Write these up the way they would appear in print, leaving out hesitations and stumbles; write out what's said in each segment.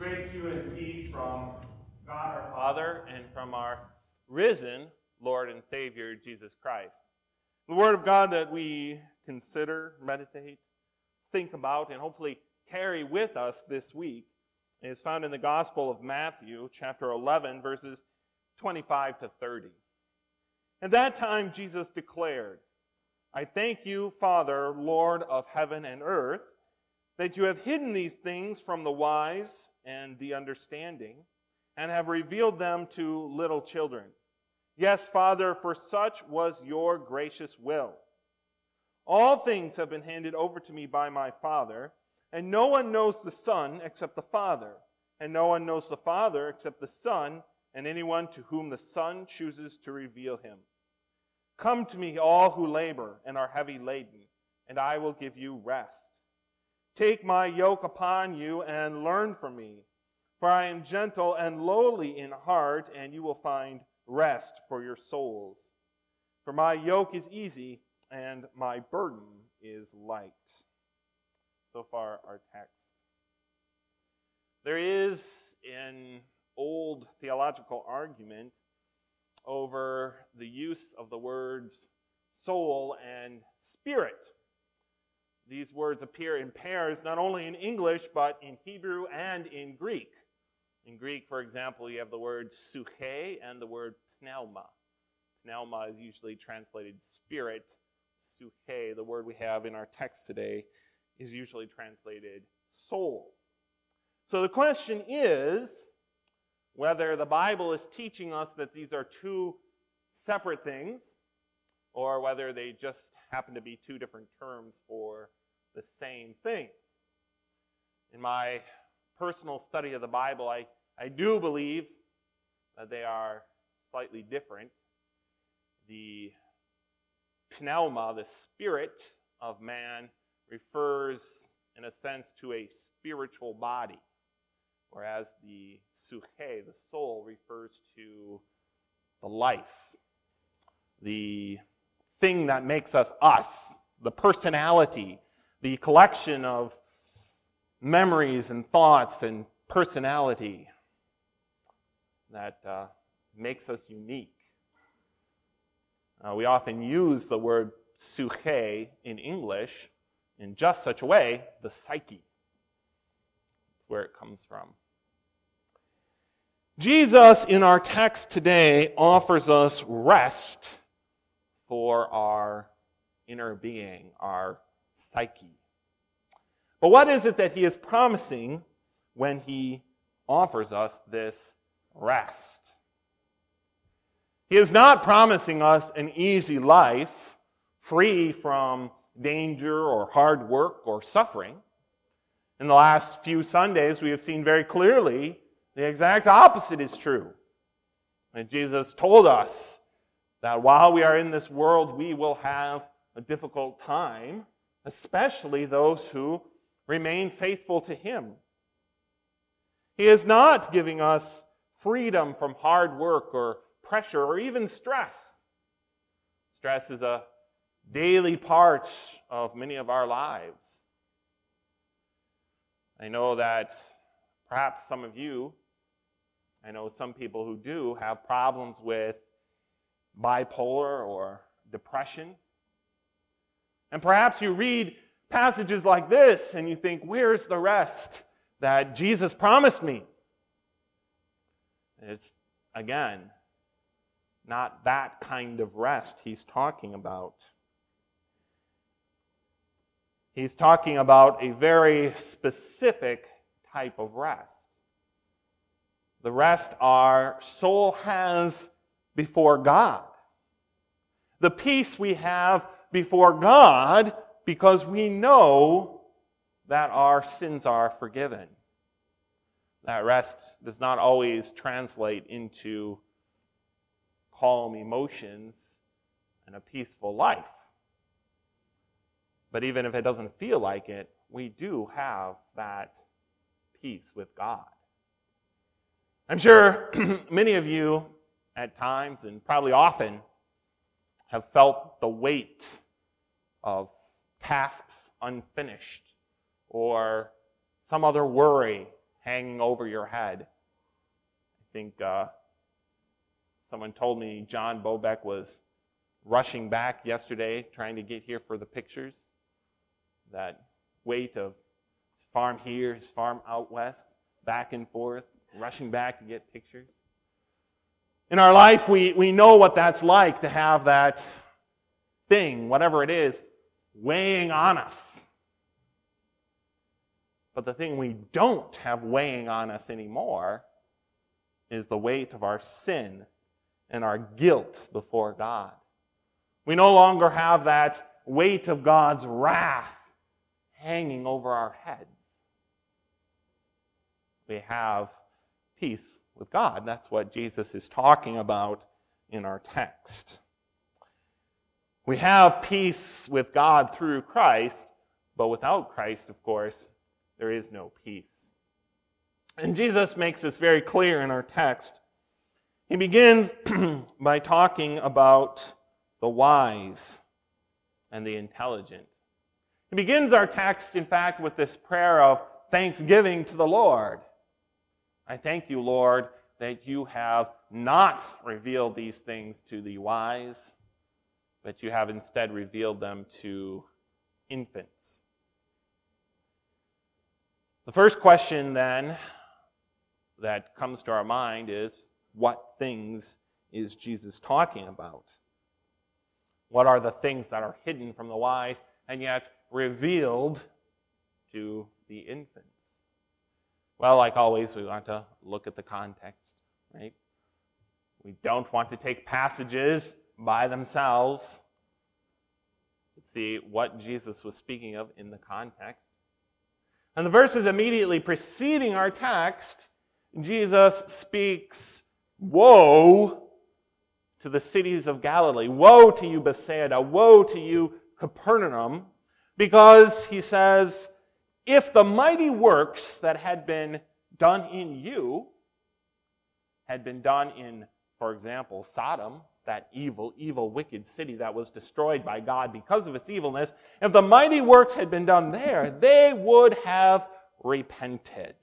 Grace to you and peace from God our Father and from our risen Lord and Savior, Jesus Christ. The Word of God that we consider, meditate, think about, and hopefully carry with us this week is found in the Gospel of Matthew, chapter 11, verses 25 to 30. At that time, Jesus declared, "I thank you, Father, Lord of heaven and earth, that you have hidden these things from the wise and the understanding, and have revealed them to little children. Yes, Father, for such was your gracious will. All things have been handed over to me by my Father, and no one knows the Son except the Father, and no one knows the Father except the Son, and anyone to whom the Son chooses to reveal him. Come to me, all who labor and are heavy laden, and I will give you rest. Take my yoke upon you and learn from me, for I am gentle and lowly in heart, and you will find rest for your souls. For my yoke is easy and my burden is light." So far, our text. There is an old theological argument over the use of the words soul and spirit. These words appear in pairs not only in English, but in Hebrew and in Greek. In Greek, for example, you have the word psyche and the word pneuma. Pneuma is usually translated spirit. Psyche, the word we have in our text today, is usually translated soul. So the question is whether the Bible is teaching us that these are two separate things, or whether they just happen to be two different terms for the same thing. In my personal study of the Bible, I do believe that they are slightly different. The pneuma, the spirit of man, refers in a sense to a spiritual body, whereas the psyche, the soul, refers to the life, the thing that makes us us, the personality, the collection of memories and thoughts and personality that makes us unique. We often use the word psyche in English in just such a way, the psyche. That's where it comes from. Jesus, in our text today, offers us rest for our inner being, our psyche. But what is it that he is promising when he offers us this rest? He is not promising us an easy life, free from danger or hard work or suffering. In the last few Sundays, we have seen very clearly the exact opposite is true. And Jesus told us that while we are in this world, we will have a difficult time, especially those who remain faithful to him. He is not giving us freedom from hard work or pressure or even stress. Stress is a daily part of many of our lives. I know that perhaps some of you, I know some people who do have problems with bipolar or depression. And perhaps you read passages like this and you think, where's the rest that Jesus promised me? It's, again, not that kind of rest he's talking about. He's talking about a very specific type of rest. The rest our soul has before God. The peace we have before God because we know that our sins are forgiven. That rest does not always translate into calm emotions and a peaceful life. But even if it doesn't feel like it, we do have that peace with God. I'm sure many of you at times, and probably often, have felt the weight of tasks unfinished or some other worry hanging over your head. I think someone told me John Bobeck was rushing back yesterday trying to get here for the pictures. That weight of his farm here, his farm out west, back and forth, rushing back to get pictures. In our life, we know what that's like to have that thing, whatever it is, weighing on us. But the thing we don't have weighing on us anymore is the weight of our sin and our guilt before God. We no longer have that weight of God's wrath hanging over our heads. We have peace with God. That's what Jesus is talking about in our text. We have peace with God through Christ, but without Christ, of course, there is no peace. And Jesus makes this very clear in our text. He begins by talking about the wise and the intelligent. He begins our text, in fact, with this prayer of thanksgiving to the Lord. I thank you, Lord, that you have not revealed these things to the wise, but you have instead revealed them to infants. The first question, then, that comes to our mind is, what things is Jesus talking about? What are the things that are hidden from the wise and yet revealed to the infants? Well, like always, we want to look at the context, right? We don't want to take passages by themselves. Let's see what Jesus was speaking of in the context. And the verses immediately preceding our text, Jesus speaks, woe to the cities of Galilee. Woe to you, Bethsaida. Woe to you, Capernaum. Because, he says, if the mighty works that had been done in you had been done in, for example, Sodom, that evil, wicked city that was destroyed by God because of its evilness, if the mighty works had been done there, they would have repented.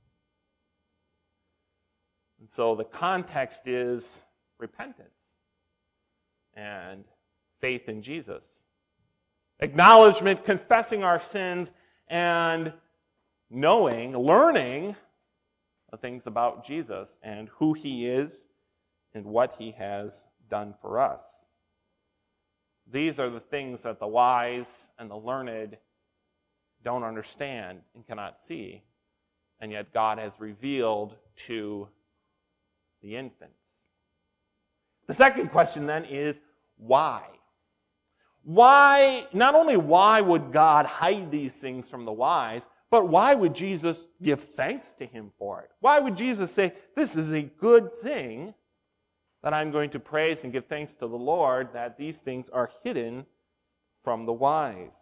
And so the context is repentance and faith in Jesus. Acknowledgement, confessing our sins, and learning the things about Jesus and who he is and what he has done for us. These are the things that the wise and the learned don't understand and cannot see, and yet God has revealed to the infants. The second question then is, why? Why, not only why would God hide these things from the wise, but why would Jesus give thanks to him for it? Why would Jesus say, this is a good thing that I'm going to praise and give thanks to the Lord that these things are hidden from the wise?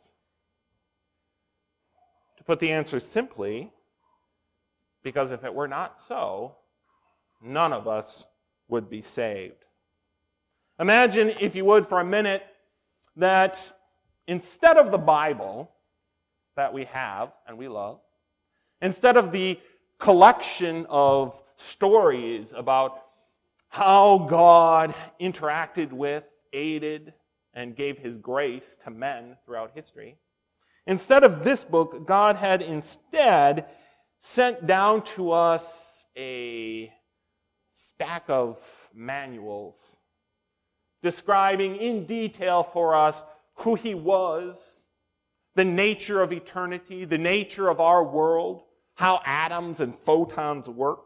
To put the answer simply, because if it were not so, none of us would be saved. Imagine, if you would, for a minute, that instead of the Bible that we have and we love, instead of the collection of stories about how God interacted with, aided, and gave his grace to men throughout history, instead of this book, God had instead sent down to us a stack of manuals describing in detail for us who he was, the nature of eternity, the nature of our world, how atoms and photons work.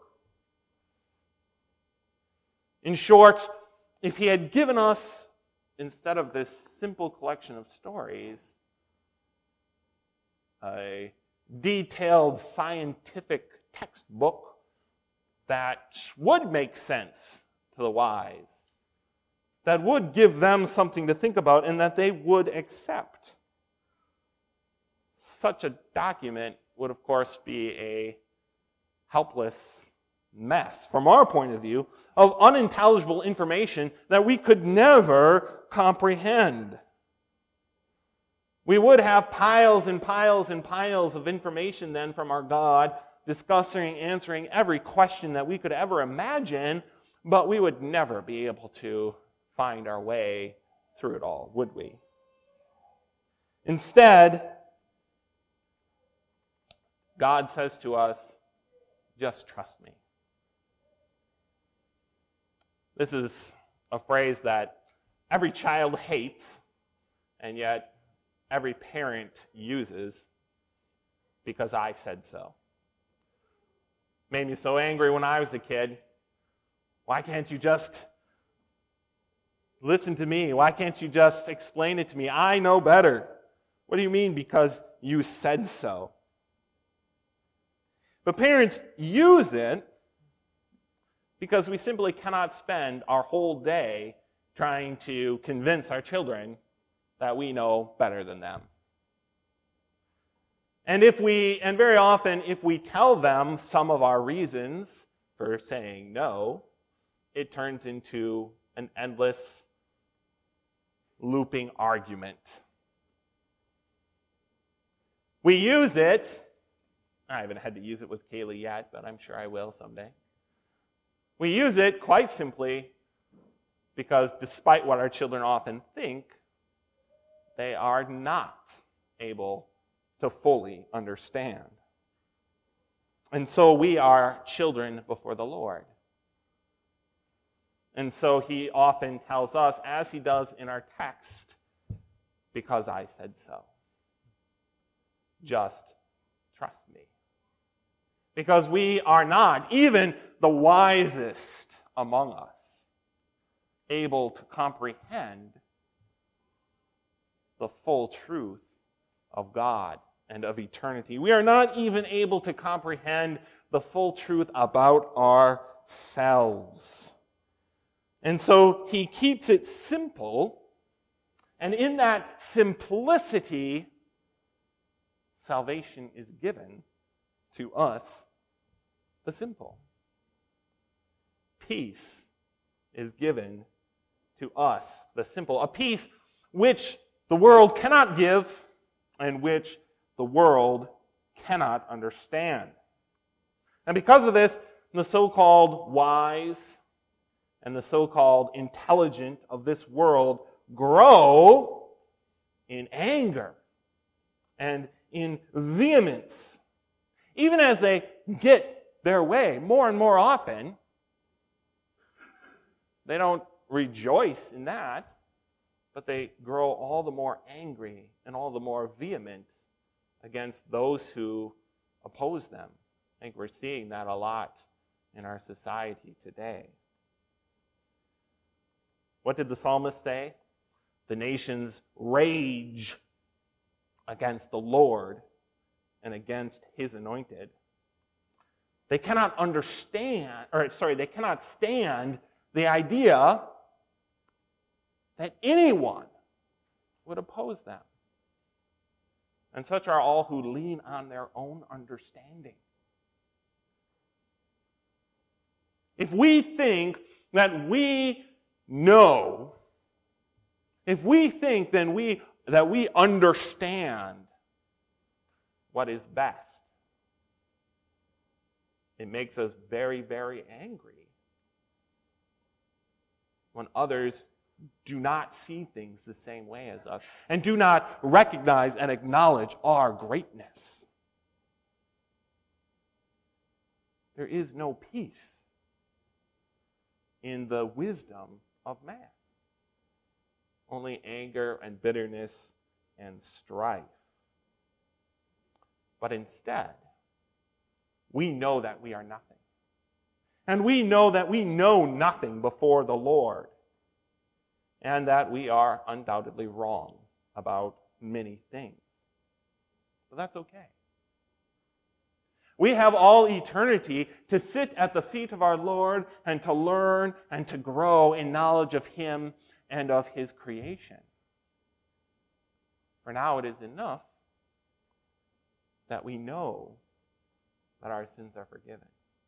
In short, if he had given us, instead of this simple collection of stories, a detailed scientific textbook that would make sense to the wise, that would give them something to think about and that they would accept, such a document would, of course, be a helpless mess, from our point of view, of unintelligible information that we could never comprehend. We would have piles and piles and piles of information then from our God discussing, answering every question that we could ever imagine, but we would never be able to find our way through it all, would we? Instead, God says to us, just trust me. This is a phrase that every child hates, and yet every parent uses because I said so. Made me so angry when I was a kid. Why can't you just listen to me? Why can't you just explain it to me? I know better. What do you mean because you said so? But parents use it because we simply cannot spend our whole day trying to convince our children that we know better than them. And very often, if we tell them some of our reasons for saying no, it turns into an endless, looping argument. We use it. I haven't had to use it with Kaylee yet, but I'm sure I will someday. We use it quite simply because despite what our children often think, they are not able to fully understand. And so we are children before the Lord. And so he often tells us, as he does in our text, because I said so. Just trust me. Because we are not, even the wisest among us, able to comprehend the full truth of God and of eternity. We are not even able to comprehend the full truth about ourselves. And so he keeps it simple, and in that simplicity, salvation is given to us, the simple. Peace is given to us, the simple. A peace which the world cannot give and which the world cannot understand. And because of this, the so-called wise and the so-called intelligent of this world grow in anger and in vehemence. Even as they get their way more and more often, they don't rejoice in that, but they grow all the more angry and all the more vehement against those who oppose them. I think we're seeing that a lot in our society today. What did the psalmist say? The nations rage against the Lord and against his anointed. They cannot they cannot stand the idea that anyone would oppose them. And such are all who lean on their own understanding. If we think that we know, if we think then that we understand what is best, it makes us very, very angry when others do not see things the same way as us and do not recognize and acknowledge our greatness. There is no peace in the wisdom of man. Only anger and bitterness and strife. But instead, we know that we are nothing. And we know that we know nothing before the Lord. And that we are undoubtedly wrong about many things. But that's okay. We have all eternity to sit at the feet of our Lord and to learn and to grow in knowledge of Him and of His creation. For now it is enough that we know that our sins are forgiven.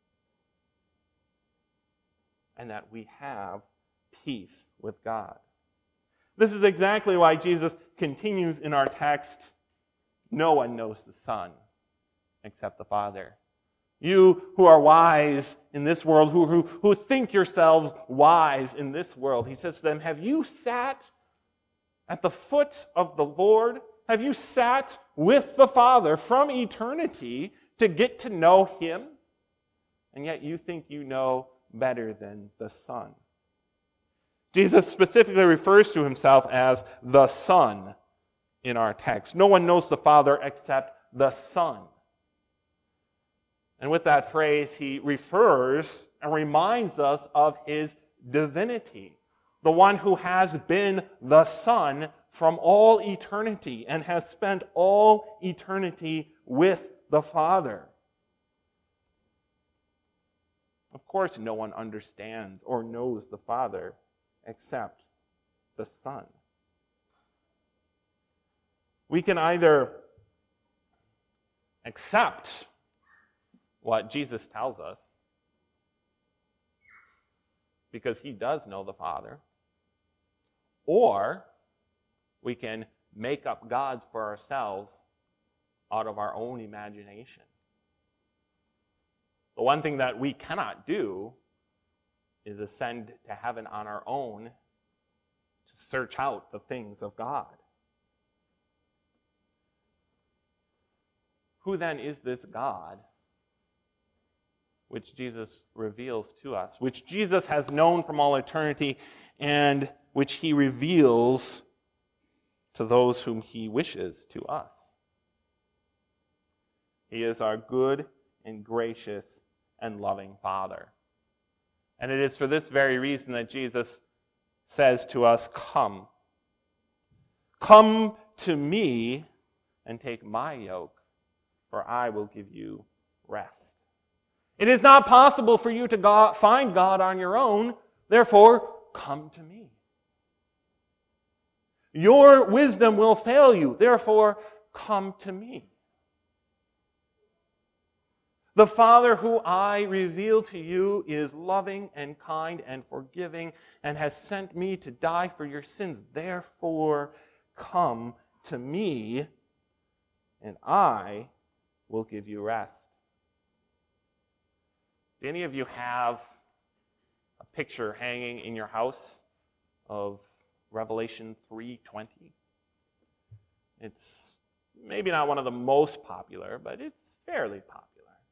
And that we have peace with God. This is exactly why Jesus continues in our text, no one knows the Son except the Father, You who are wise in this world, who think yourselves wise in this world, he says to them, have you sat at the foot of the Lord? Have you sat with the Father from eternity to get to know him? And yet you think you know better than the Son. Jesus specifically refers to himself as the Son in our text. No one knows the Father except the Son. And with that phrase, he refers and reminds us of his divinity, the one who has been the Son from all eternity and has spent all eternity with the Father. Of course, no one understands or knows the Father except the Son. We can either accept what Jesus tells us, because he does know the Father, or we can make up gods for ourselves out of our own imagination. The one thing that we cannot do is ascend to heaven on our own to search out the things of God. Who then is this God which Jesus reveals to us, which Jesus has known from all eternity, and which he reveals to those whom he wishes to us? He is our good and gracious and loving Father. And it is for this very reason that Jesus says to us, "Come. Come to me and take my yoke, for I will give you rest." It is not possible for you to find God on your own, therefore, come to me. Your wisdom will fail you, therefore, come to me. The Father who I reveal to you is loving and kind and forgiving and has sent me to die for your sins. Therefore, come to me and I will give you rest. Do any of you have a picture hanging in your house of Revelation 3:20? It's maybe not one of the most popular, but it's fairly popular.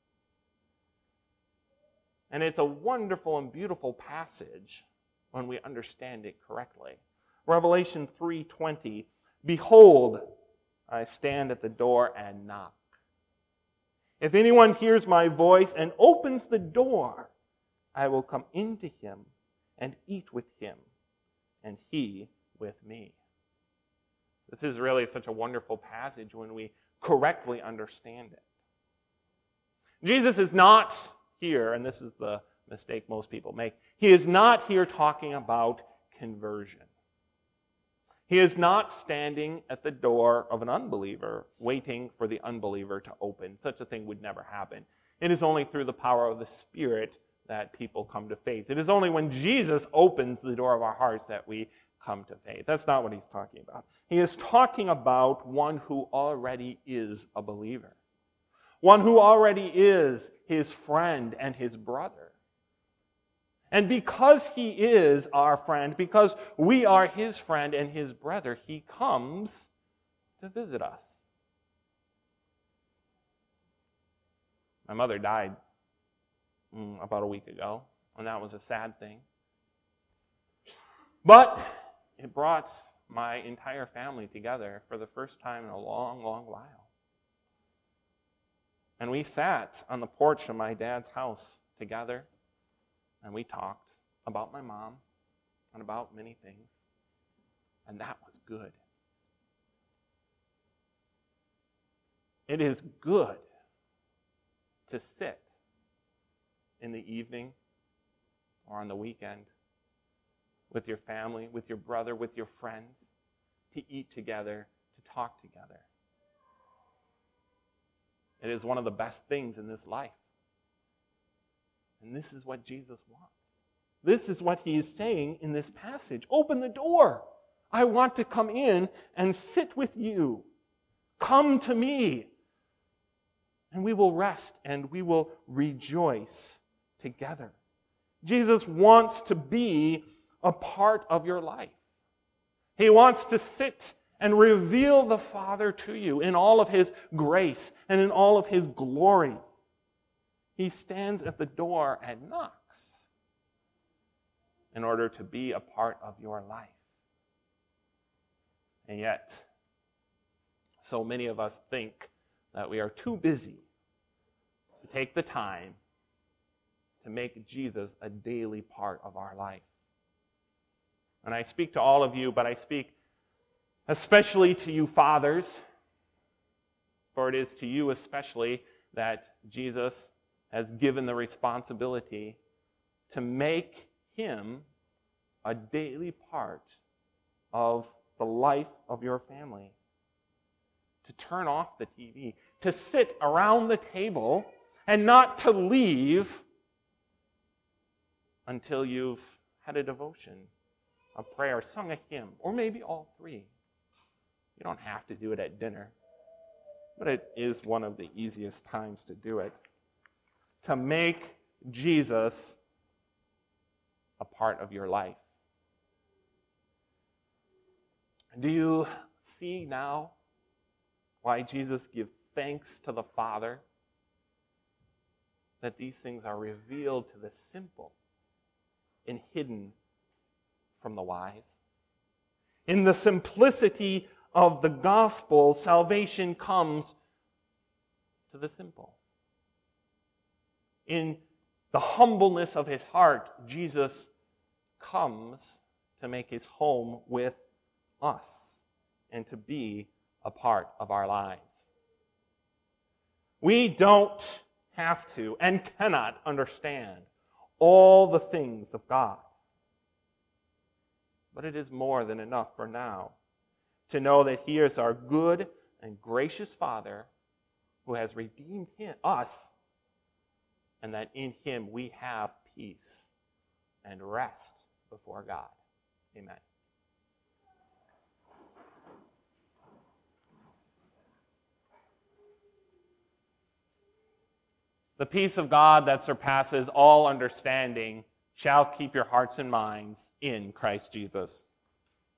And it's a wonderful and beautiful passage when we understand it correctly. Revelation 3:20, "Behold, I stand at the door and knock. If anyone hears my voice and opens the door, I will come into him and eat with him, and he with me." This is really such a wonderful passage when we correctly understand it. Jesus is not here, and this is the mistake most people make, he is not here talking about conversion. He is not standing at the door of an unbeliever waiting for the unbeliever to open. Such a thing would never happen. It is only through the power of the Spirit that people come to faith. It is only when Jesus opens the door of our hearts that we come to faith. That's not what he's talking about. He is talking about one who already is a believer. One who already is his friend and his brother. And because he is our friend, because we are his friend and his brother, he comes to visit us. My mother died about a week ago, and that was a sad thing. But it brought my entire family together for the first time in a long, long while. And we sat on the porch of my dad's house together, and we talked about my mom and about many things. And that was good. It is good to sit in the evening or on the weekend with your family, with your brother, with your friends, to eat together, to talk together. It is one of the best things in this life. And this is what Jesus wants. This is what he is saying in this passage. Open the door. I want to come in and sit with you. Come to me, and we will rest and we will rejoice together. Jesus wants to be a part of your life. He wants to sit and reveal the Father to you in all of His grace and in all of His glory. He stands at the door and knocks in order to be a part of your life. And yet, so many of us think that we are too busy to take the time to make Jesus a daily part of our life. And I speak to all of you, but I speak especially to you fathers, for it is to you especially that Jesus has given the responsibility to make Him a daily part of the life of your family. To turn off the TV, to sit around the table and not to leave until you've had a devotion, a prayer, sung a hymn, or maybe all three. You don't have to do it at dinner, but it is one of the easiest times to do it. To make Jesus a part of your life. Do you see now why Jesus gives thanks to the Father that these things are revealed to the simple and hidden from the wise? In the simplicity of the gospel, salvation comes to the simple. In the humbleness of His heart, Jesus comes to make His home with us and to be a part of our lives. We don't have to and cannot understand all the things of God. But it is more than enough for now to know that He is our good and gracious Father who has redeemed us, and that in Him we have peace and rest before God. Amen. The peace of God that surpasses all understanding shall keep your hearts and minds in Christ Jesus.